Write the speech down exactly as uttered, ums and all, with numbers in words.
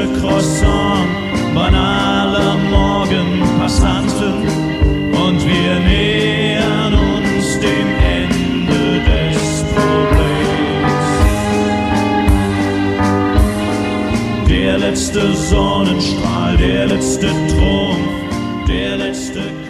letzte Croissant, banaler Morgenpassanten, und wir nähern uns dem Ende des Problems. Der letzte Sonnenstrahl, der letzte Trumpf, der letzte